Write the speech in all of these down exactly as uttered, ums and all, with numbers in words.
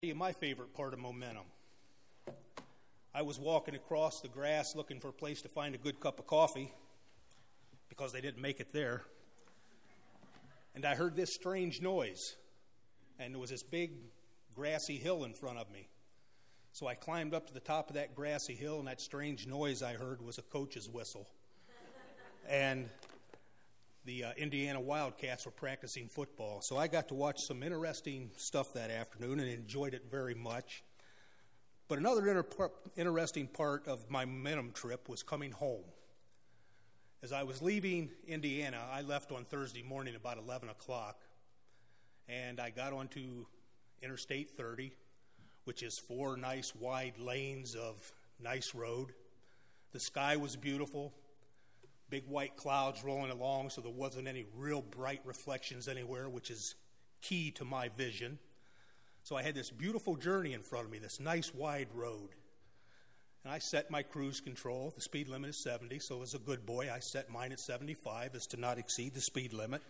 You my favorite part of Momentum. I was walking across the grass looking for a place to find a good cup of coffee because they didn't make it there. And I heard this strange noise. And there was this big grassy hill in front of me. So I climbed up to the top of that grassy hill, and that strange noise I heard was a coach's whistle. And the uh, Indiana Wildcats were practicing football. So I got to watch some interesting stuff that afternoon and enjoyed it very much. But another inter- interesting part of my Momentum trip was coming home. As I was leaving Indiana, I left on Thursday morning about eleven o'clock, and I got onto Interstate thirty, which is four nice wide lanes of nice road. The sky was beautiful. Big white clouds rolling along, so there wasn't any real bright reflections anywhere, which is key to my vision. So I had this beautiful journey in front of me, this nice wide road. And I set my cruise control. The speed limit is seventy, so as a good boy, I set mine at seventy-five as to not exceed the speed limit.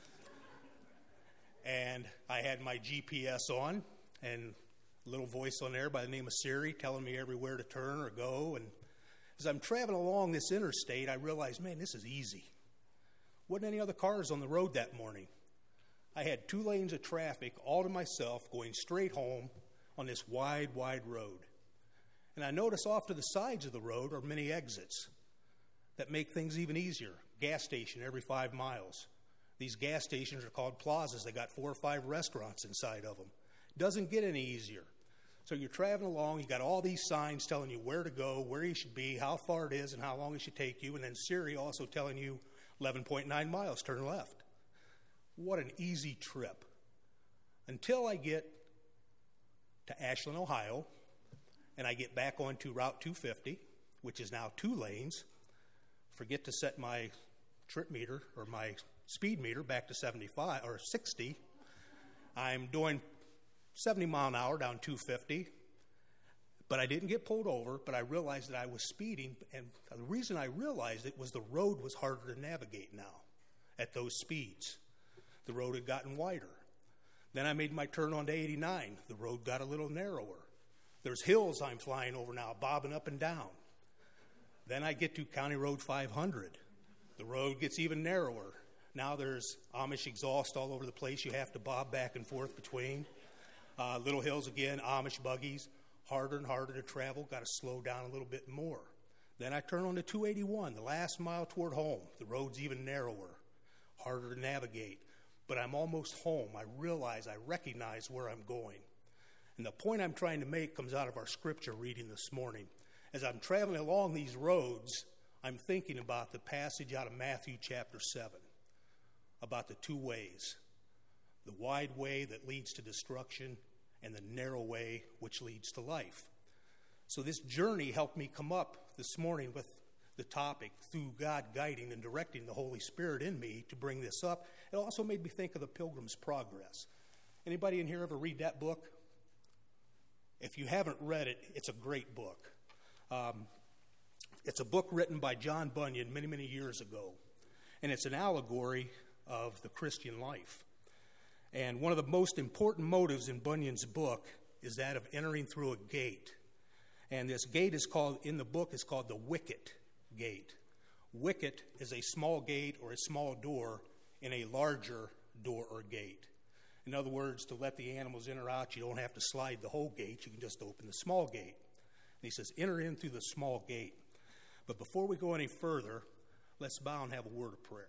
And I had my G P S on, and a little voice on there by the name of Siri telling me everywhere to turn or go. And as I'm traveling along this interstate, I realized, man, this is easy. Wasn't any other cars on the road that morning. I had two lanes of traffic all to myself going straight home on this wide, wide road. And I notice off to the sides of the road are many exits that make things even easier. Gas station every five miles. These gas stations are called plazas. They got four or five restaurants inside of them. Doesn't get any easier. So you're traveling along, you got all these signs telling you where to go, where you should be, how far it is, and how long it should take you, and then Siri also telling you eleven point nine miles, turn left. What an easy trip. Until I get to Ashland, Ohio, and I get back onto Route two fifty, which is now two lanes. Forget to set my trip meter or my speed meter back to seventy-five or sixty. I'm doing seventy mile an hour down two fifty, but I didn't get pulled over, but I realized that I was speeding, and the reason I realized it was the road was harder to navigate now at those speeds. The road had gotten wider. Then I made my turn onto eighty-nine. The road got a little narrower. There's hills I'm flying over now, bobbing up and down. Then I get to County Road five hundred. The road gets even narrower. Now there's Amish exhaust all over the place you have to bob back and forth between. Uh, little hills again, Amish buggies, harder and harder to travel, got to slow down a little bit more. Then I turn on to two eighty-one, the last mile toward home. The road's even narrower, harder to navigate. But I'm almost home. I realize, I recognize where I'm going. And the point I'm trying to make comes out of our scripture reading this morning. As I'm traveling along these roads, I'm thinking about the passage out of Matthew chapter seven, about the two ways. The wide way that leads to destruction and the narrow way which leads to life. So this journey helped me come up this morning with the topic through God guiding and directing the Holy Spirit in me to bring this up. It also made me think of the Pilgrim's Progress. Anybody in here ever read that book? If you haven't read it, it's a great book. Um, it's a book written by John Bunyan many, many years ago. And it's an allegory of the Christian life. And one of the most important motives in Bunyan's book is that of entering through a gate. And this gate is called, in the book, is called the wicket gate. Wicket is a small gate or a small door in a larger door or gate. In other words, to let the animals in or out, you don't have to slide the whole gate. You can just open the small gate. And he says, enter in through the small gate. But before we go any further, let's bow and have a word of prayer.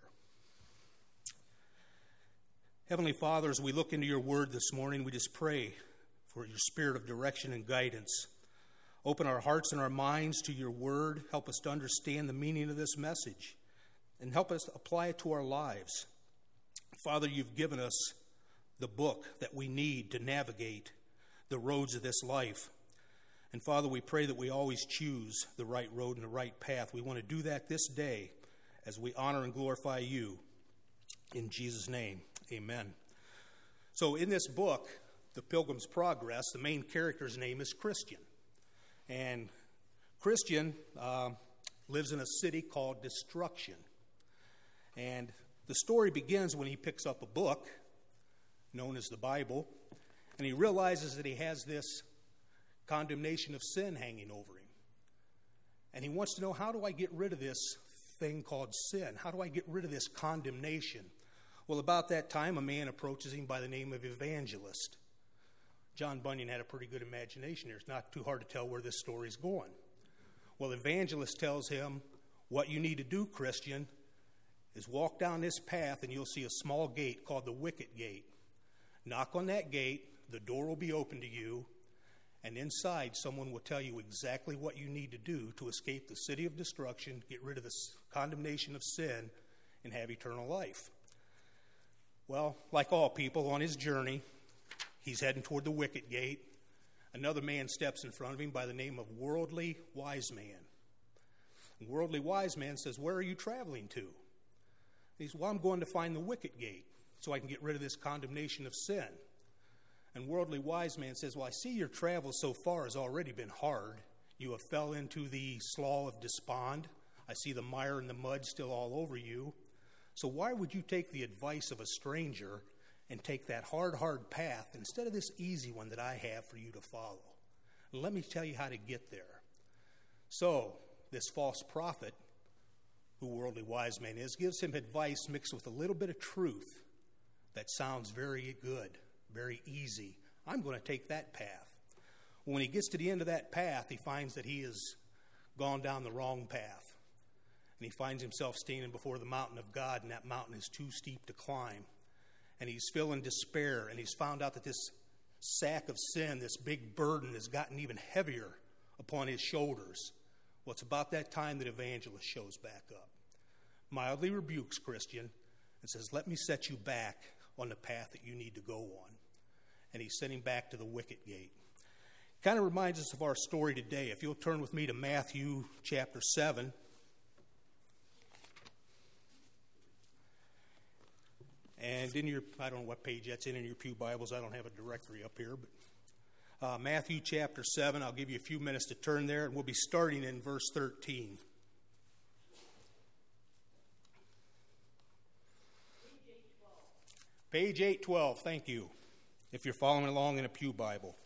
Heavenly Father, as we look into your word this morning, we just pray for your spirit of direction and guidance. Open our hearts and our minds to your word. Help us to understand the meaning of this message and help us apply it to our lives. Father, you've given us the book that we need to navigate the roads of this life. And Father, we pray that we always choose the right road and the right path. We want to do that this day as we honor and glorify you. In Jesus' name. Amen. So in this book, The Pilgrim's Progress, the main character's name is Christian. And Christian uh, lives in a city called Destruction. And the story begins when he picks up a book known as the Bible, And he realizes that he has this condemnation of sin hanging over him. And he wants to know, how do I get rid of this thing called sin? How do I get rid of this condemnation? Well, about that time, a man approaches him by the name of Evangelist. John Bunyan had a pretty good imagination here. It's not too hard to tell where this story's going. Well, Evangelist tells him, what you need to do, Christian, is walk down this path and you'll see a small gate called the Wicket Gate. Knock on that gate, the door will be open to you, and inside someone will tell you exactly what you need to do to escape the city of destruction, get rid of the condemnation of sin, and have eternal life. Well, like all people on his journey, he's heading toward the Wicket Gate. Another man steps in front of him by the name of Worldly Wise Man. And Worldly Wise Man says, where are you traveling to? He says, well, I'm going to find the Wicket Gate so I can get rid of this condemnation of sin. And Worldly Wise Man says, well, I see your travel so far has already been hard. You have fell into the slough of despond. I see the mire and the mud still all over you. So why would you take the advice of a stranger and take that hard, hard path instead of this easy one that I have for you to follow? And let me tell you how to get there. So this false prophet, who Worldly Wise Man is, gives him advice mixed with a little bit of truth that sounds very good, very easy. I'm going to take that path. When he gets to the end of that path, he finds that he has gone down the wrong path. And he finds himself standing before the mountain of God, and that mountain is too steep to climb. And he's feeling despair, and he's found out that this sack of sin, this big burden, has gotten even heavier upon his shoulders. Well, it's about that time that Evangelist shows back up, mildly rebukes Christian, and says, let me set you back on the path that you need to go on. And he's sent him back to the Wicket Gate. Kind of reminds us of our story today. If you'll turn with me to Matthew chapter seven. And in your, I don't know what page that's in in your pew Bibles. I don't have a directory up here. But uh, Matthew chapter seven, I'll give you a few minutes to turn there. And we'll be starting in verse thirteen. Page eight twelve, thank you, if you're following along in a pew Bible.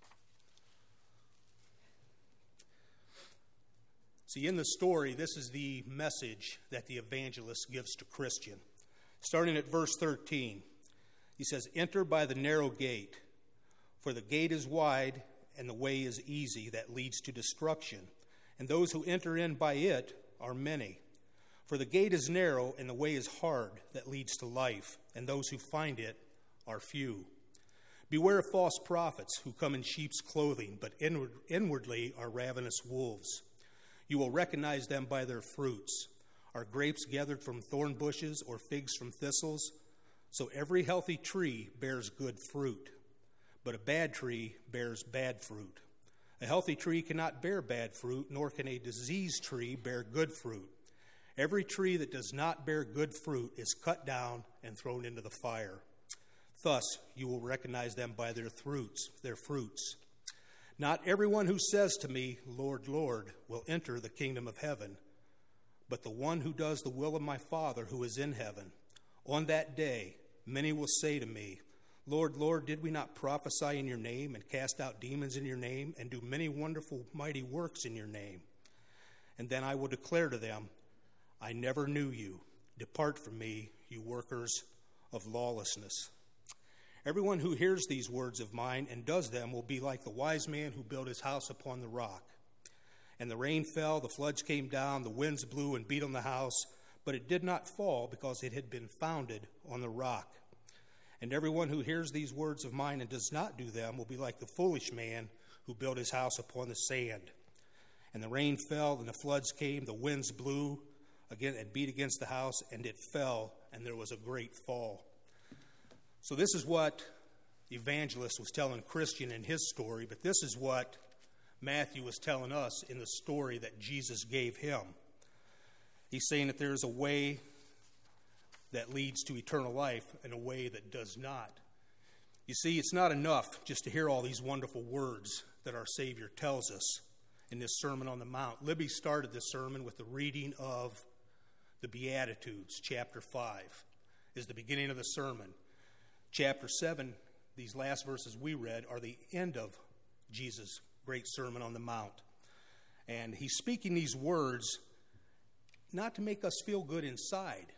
See, in the story, this is the message that the evangelist gives to Christian. Starting at verse thirteen, he says, enter by the narrow gate, for the gate is wide and the way is easy that leads to destruction, and those who enter in by it are many. For the gate is narrow and the way is hard that leads to life, and those who find it are few. Beware of false prophets who come in sheep's clothing, but inward, inwardly are ravenous wolves. You will recognize them by their fruits. Are grapes gathered from thorn bushes or figs from thistles? So every healthy tree bears good fruit, but a bad tree bears bad fruit. A healthy tree cannot bear bad fruit, nor can a diseased tree bear good fruit. Every tree that does not bear good fruit is cut down and thrown into the fire. Thus you will recognize them by their fruits, their fruits. Not everyone who says to me, Lord, Lord, will enter the kingdom of heaven, but the one who does the will of my Father who is in heaven. On that day, many will say to me, Lord, Lord, did we not prophesy in your name and cast out demons in your name and do many wonderful, mighty works in your name? And then I will declare to them, I never knew you. Depart from me, you workers of lawlessness. Everyone who hears these words of mine and does them will be like the wise man who built his house upon the rock. And the rain fell, the floods came down, the winds blew and beat on the house, but it did not fall because it had been founded on the rock. And everyone who hears these words of mine and does not do them will be like the foolish man who built his house upon the sand. And the rain fell, and the floods came, the winds blew again and beat against the house, and it fell, and there was a great fall. So this is what the evangelist was telling Christian in his story, but this is what Matthew was telling us in the story that Jesus gave him. He's saying that there is a way that leads to eternal life and a way that does not. You see, it's not enough just to hear all these wonderful words that our Savior tells us in this Sermon on the Mount. Libby started this sermon with the reading of the Beatitudes. Chapter five is the beginning of the sermon. Chapter seven these last verses we read are the end of Jesus' great Sermon on the Mount. And he's speaking these words not to make us feel good inside,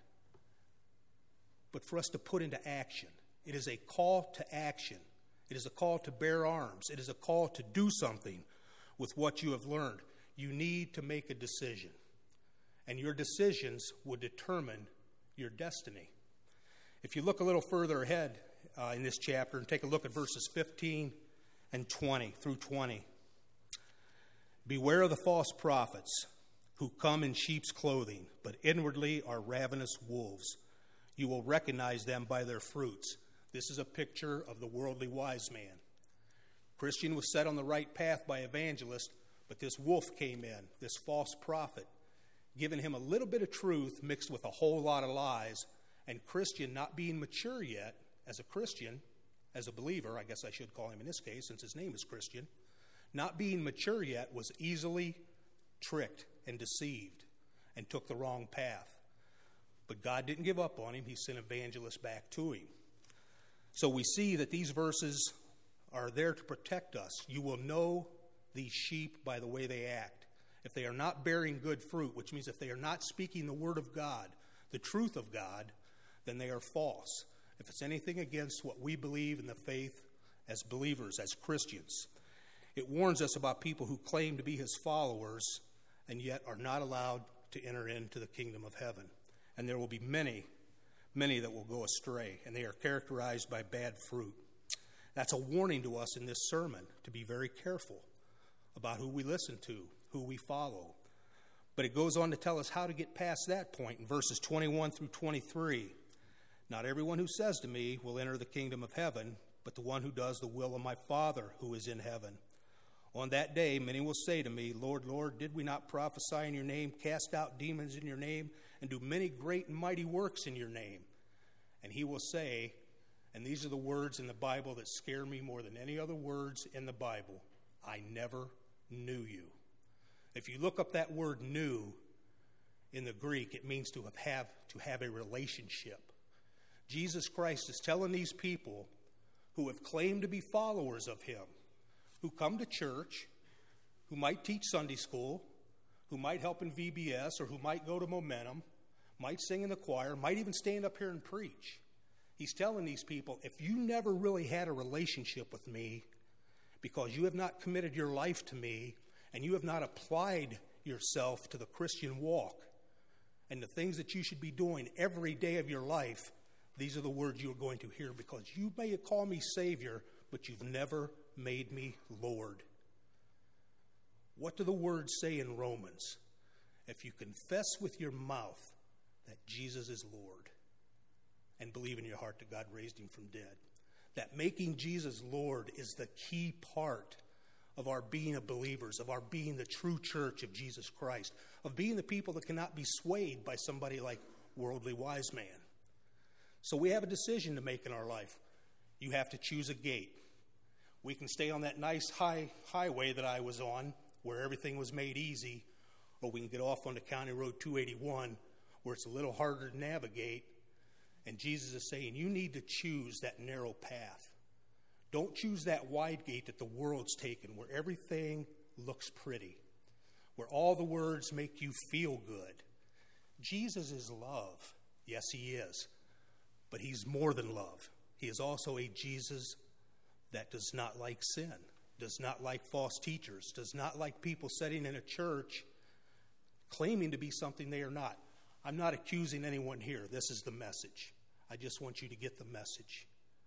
but for us to put into action. It is a call to action. It is a call to bear arms. It is a call to do something with what you have learned. You need to make a decision, and your decisions will determine your destiny. If you look a little further ahead uh, in this chapter and take a look at verses fifteen and twenty through twenty. Beware of the false prophets who come in sheep's clothing, but inwardly are ravenous wolves. You will recognize them by their fruits. This is a picture of the worldly wise man. Christian was set on the right path by evangelist, but this wolf came in, this false prophet, giving him a little bit of truth mixed with a whole lot of lies, and Christian, not being mature yet as a Christian, as a believer, I guess I should call him in this case since his name is Christian, not being mature yet was easily tricked and deceived and took the wrong path. But God didn't give up on him. He sent evangelists back to him. So we see that these verses are there to protect us. You will know these sheep by the way they act. If they are not bearing good fruit, which means if they are not speaking the word of God, the truth of God, then they are false. If it's anything against what we believe in the faith as believers, as Christians. It warns us about people who claim to be his followers and yet are not allowed to enter into the kingdom of heaven. And there will be many, many that will go astray, and they are characterized by bad fruit. That's a warning to us in this sermon to be very careful about who we listen to, who we follow. But it goes on to tell us how to get past that point in verses twenty-one through twenty-three. Not everyone who says to me will enter the kingdom of heaven, but the one who does the will of my Father who is in heaven. On that day, many will say to me, Lord, Lord, did we not prophesy in your name, cast out demons in your name, and do many great and mighty works in your name? And he will say, and these are the words in the Bible that scare me more than any other words in the Bible, I never knew you. If you look up that word knew in the Greek, it means to have, have to have a relationship. Jesus Christ is telling these people who have claimed to be followers of him, who come to church, who might teach Sunday school, who might help in V B S, or who might go to Momentum, might sing in the choir, might even stand up here and preach. He's telling these people, if you never really had a relationship with me because you have not committed your life to me and you have not applied yourself to the Christian walk and the things that you should be doing every day of your life, these are the words you're going to hear, because you may call me Savior, but you've never made me Lord. What do the words say in Romans? If you confess with your mouth that Jesus is Lord and believe in your heart that God raised him from dead, that making Jesus Lord is the key part of our being a believers, of our being the true church of Jesus Christ, of being the people that cannot be swayed by somebody like worldly wise man. So we have a decision to make in our life. You have to choose a gate. We can stay on that nice high highway that I was on, where everything was made easy, or we can get off onto County Road two eighty-one, where it's a little harder to navigate. And Jesus is saying, you need to choose that narrow path. Don't choose that wide gate that the world's taken, where everything looks pretty, where all the words make you feel good. Jesus is love. Yes, he is. But he's more than love. He is also a Jesus that does not like sin, does not like false teachers, does not like people sitting in a church claiming to be something they are not. I'm not accusing anyone here. This is the message. I just want you to get the message.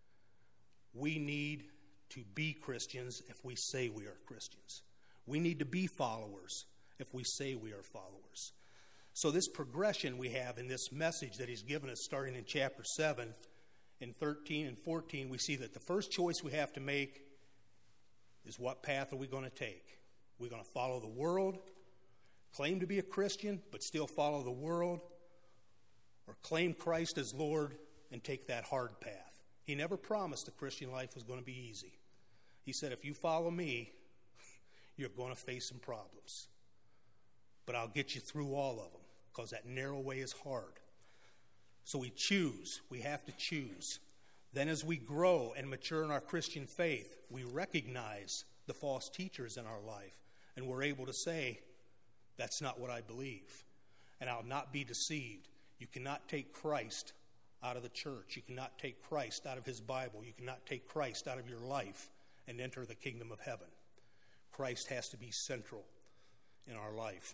We need to be Christians if we say we are Christians. We need to be followers if we say we are followers. So this progression we have in this message that he's given us starting in chapter seven, in thirteen and fourteen, we see that the first choice we have to make is what path are we going to take? We're going to follow the world, claim to be a Christian, but still follow the world, or claim Christ as Lord and take that hard path. He never promised the Christian life was going to be easy. He said, if you follow me, you're going to face some problems. But I'll get you through all of them, because that narrow way is hard. So we choose. We have to choose. Then as we grow and mature in our Christian faith, we recognize the false teachers in our life, and we're able to say, that's not what I believe, and I'll not be deceived. You cannot take Christ out of the church. You cannot take Christ out of his Bible. You cannot take Christ out of your life and enter the kingdom of heaven. Christ has to be central in our life.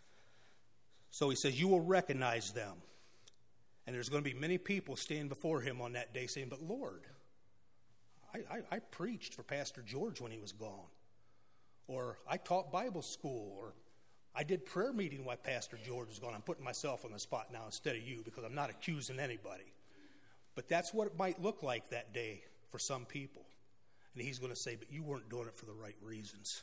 So he says, you will recognize them. And there's going to be many people standing before him on that day saying, but Lord, I, I, I preached for Pastor George when he was gone. Or I taught Bible school. Or I did prayer meeting while Pastor George was gone. I'm putting myself on the spot now instead of you because I'm not accusing anybody. But that's what it might look like that day for some people. And he's going to say, but you weren't doing it for the right reasons.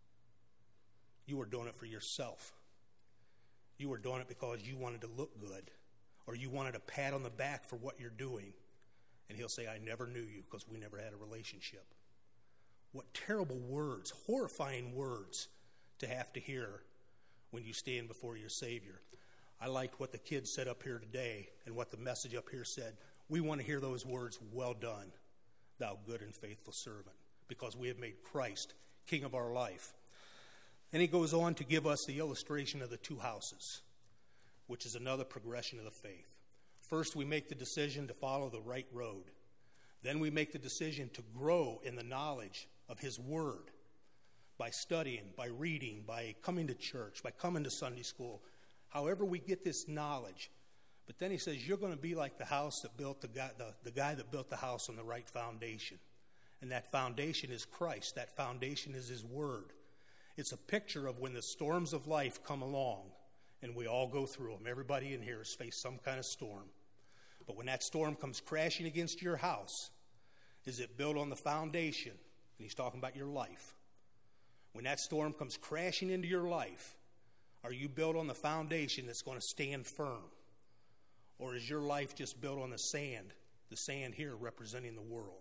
You were doing it for yourself. You were doing it because you wanted to look good, or you wanted a pat on the back for what you're doing. And he'll say, I never knew you because we never had a relationship. What terrible words, horrifying words to have to hear when you stand before your Savior. I liked what the kids said up here today and what the message up here said. We want to hear those words, well done, thou good and faithful servant, because we have made Christ King of our life. And he goes on to give us the illustration of the two houses, which is another progression of the faith. First, we make the decision to follow the right road. Then we make the decision to grow in the knowledge of his word by studying, by reading, by coming to church, by coming to Sunday school, however we get this knowledge. But then he says, you're going to be like the house that built the guy, the, the guy that built the house on the right foundation. And that foundation is Christ. That foundation is his word. It's a picture of when the storms of life come along, and we all go through them. Everybody in here has faced some kind of storm. But when that storm comes crashing against your house, is it built on the foundation? And he's talking about your life. When that storm comes crashing into your life, are you built on the foundation that's going to stand firm? Or is your life just built on the sand, the sand here representing the world?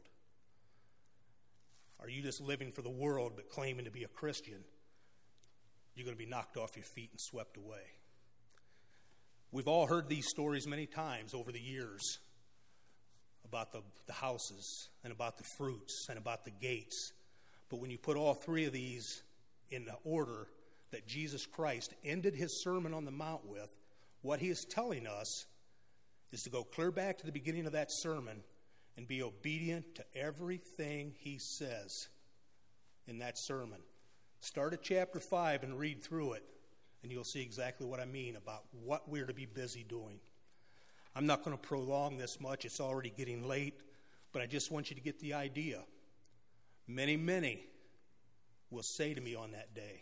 Are you just living for the world but claiming to be a Christian? You're going to be knocked off your feet and swept away. We've all heard these stories many times over the years about the, the houses and about the fruits and about the gates. But when you put all three of these in the order that Jesus Christ ended his Sermon on the Mount with, what he is telling us is to go clear back to the beginning of that sermon and be obedient to everything he says in that sermon. Start at chapter five and read through it, and you'll see exactly what I mean about what we're to be busy doing. I'm not going to prolong this much. It's already getting late, but I just want you to get the idea. Many, many will say to me on that day,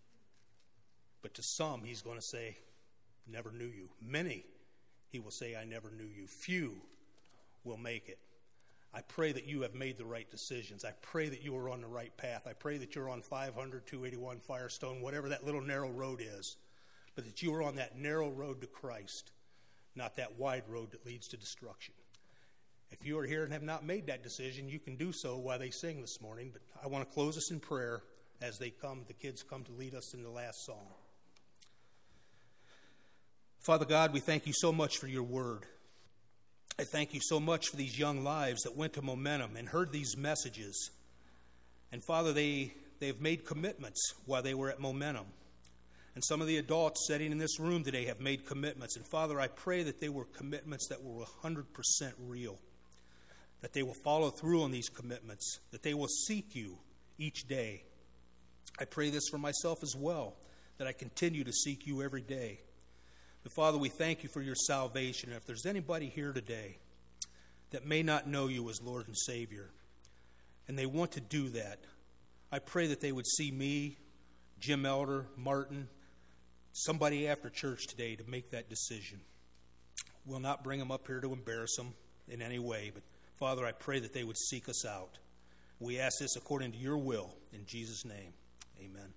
but to some he's going to say, never knew you. Many, he will say, I never knew you. Few will make it. I pray that you have made the right decisions. I pray that you are on the right path. I pray that you're on five hundred, two eighty-one Firestone, whatever that little narrow road is, but that you are on that narrow road to Christ, not that wide road that leads to destruction. If you are here and have not made that decision, you can do so while they sing this morning, but I want to close us in prayer as they come, the kids come to lead us in the last song. Father God, we thank you so much for your word. I thank you so much for these young lives that went to Momentum and heard these messages. And Father, they, they've made commitments while they were at Momentum. And some of the adults sitting in this room today have made commitments. And Father, I pray that they were commitments that were one hundred percent real, that they will follow through on these commitments, that they will seek you each day. I pray this for myself as well, that I continue to seek you every day. But Father, we thank you for your salvation. If there's anybody here today that may not know you as Lord and Savior, and they want to do that, I pray that they would see me, Jim Elder, Martin, somebody after church today to make that decision. We'll not bring them up here to embarrass them in any way, but Father, I pray that they would seek us out. We ask this according to your will. In Jesus' name, amen.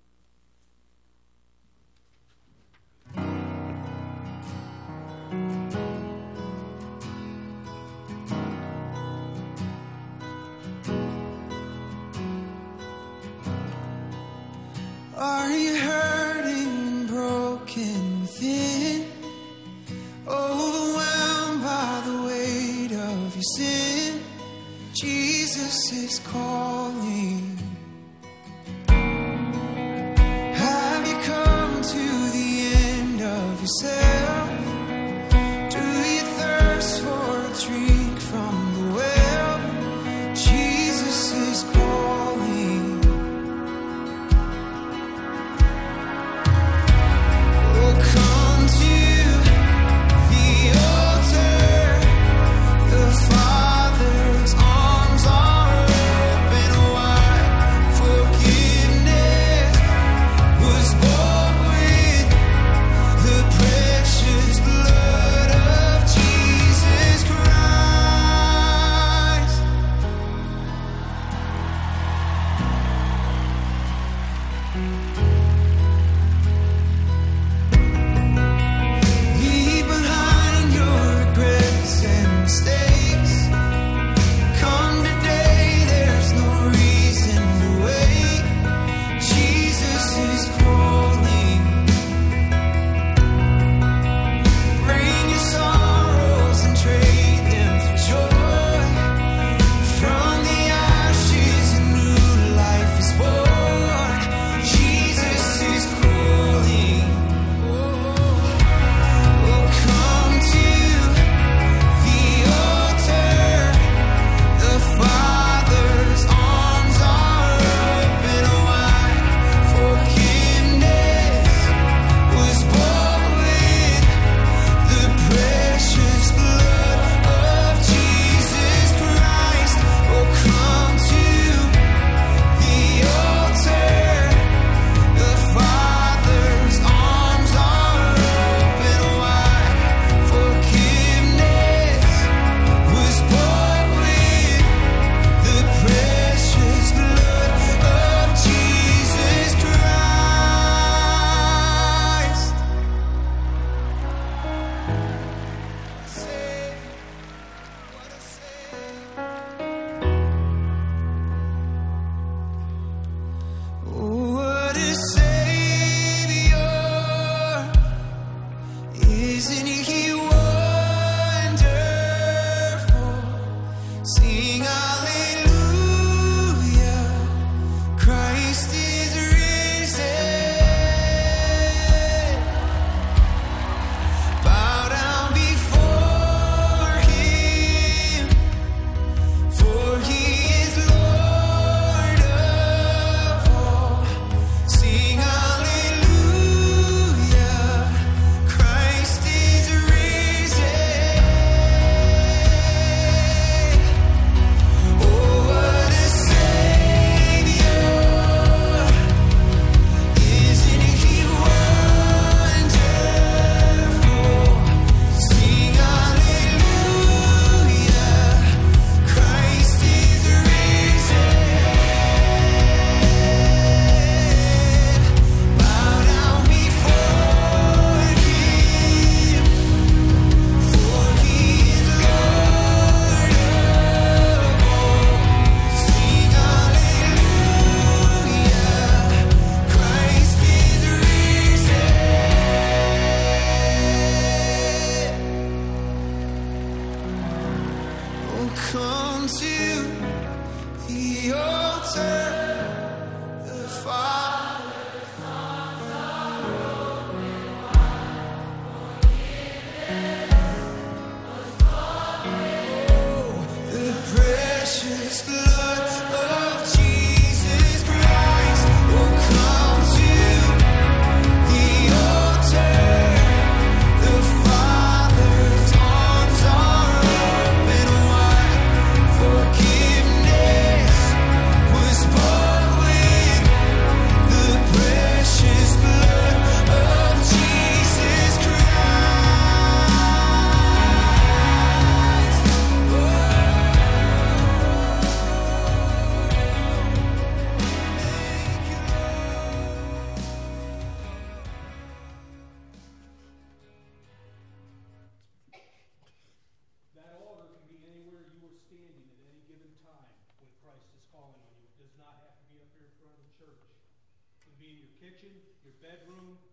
Are you hurting and broken within? Overwhelmed by the weight of your sin? is calling. Have you come to the end of yourself? Do you thirst for a drink from the well? Jesus is calling. Oh, come to the altar. The Father's arms are open wide. Forgiveness was bought with the precious blood of Jesus Christ. Leave behind your regrets and mistakes. Come today, there's no reason to wait. Jesus is calling. Bring your sorrows and trade them for joy. From the ashes, a new life is born. Jesus is calling. Oh, come to the altar. The Father's arms are open wide. Forgiveness was bought with the precious blood of Jesus Christ. Oh, come to the altar. The Father's arms are open wide. Forgiveness was bought with the precious blood of Jesus Christ. Savior, what a Savior. Oh, what a Savior. Isn't he wonderful? Sing hallelujah. Christ is risen. Bow down before him, for he is Lord of all. Sing hallelujah. Christ is risen. Oh, what a Savior. Isn't he wonderful? Sing hallelujah. Christ is risen. Bow down before him, for he is Lord of all. Sing hallelujah. Christ is risen. Oh, come to the altar. The Father. The precious blood of Jesus Christ. Oh, come to the altar. The Father's arms are open wide. Forgiveness was bought with the precious blood of Jesus Christ. Thank you, That altar can be anywhere you are standing at any given time when Christ is calling on you. It does not have to be up here in front of the church. It can be in your kitchen, your bedroom,